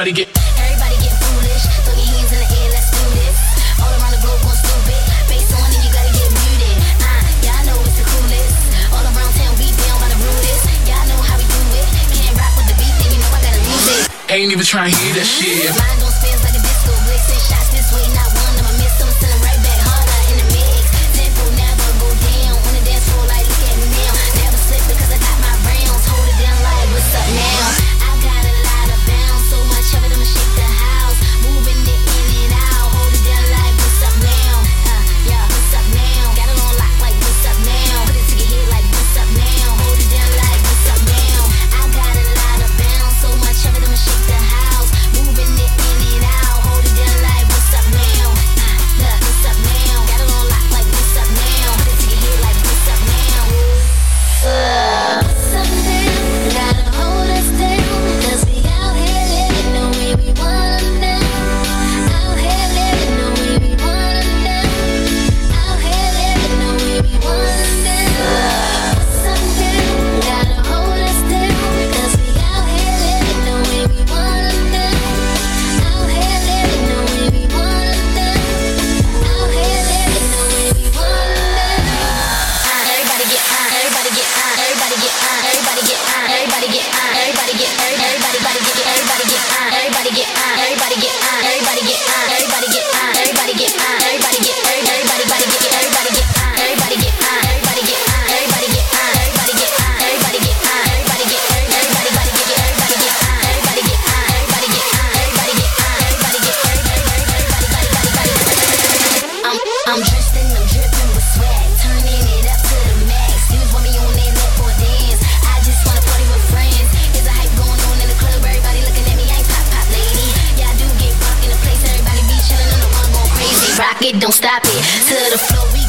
Everybody get foolish. Throw your hands in the air, let's do this. All around the globe going stupid. Bass on and you gotta get muted. Y'all know it's the coolest. All around town we down by the rudest. Y'all know how we do it. Can't rock with the beat, then you know I gotta lose it. Ain't even trying to hear that shit. Mind gon' spins like a disco blick. Send shots this way, not one. I'ma miss them, send them right back harder in the mix. Tempo never go down. On the dance floor, like look at me now. Never slip because I got my rounds. Hold it down like what's up now? I got a lot of bounce, so much of it I'ma shake the house. Moving it in and out. Hold it down like what's up now? Yeah, what's up now? Got it on lock like what's up now? Put it to your head like what's up now? Hold it down like what's up now? I got a lot of bounce, so much of it I'ma shake the house. Moving it in and out. Hold it down like what's up now? Look, what's up now? Got it on lock like what's up now? Put it to your head like what's up now? What's up now? Gotta hold us down, 'cause we out here living the way we wanna now. Out here living the way we wanna now. Out here living the way we wanna now. What's up now? Gotta hold us down, 'cause we out here living the way we wanna now. Out here living the way we wanna now. Out here living the way we wanna now. Everybody get on, everybody get on, everybody get on, everybody get on, everybody get on, everybody get, everybody get, everybody get on, everybody get on, everybody get on, everybody get on, everybody get on, everybody get on, everybody get, everybody get, everybody get on, everybody get on, everybody get on, everybody get on, everybody get on, everybody get on, everybody get, everybody get, everybody get on, everybody get on, everybody get on, everybody get on, everybody get. I'm dressed and I'm dripping with swag, turning it up to the max. Dudes want me on their lap for a dance. I just wanna party with friends. There's a hype going on in the club, everybody looking at me. I ain't pop lady. Yeah, I do get rock in the place. Everybody be chilling on the one going crazy. Rock it, don't stop it. To the floor, we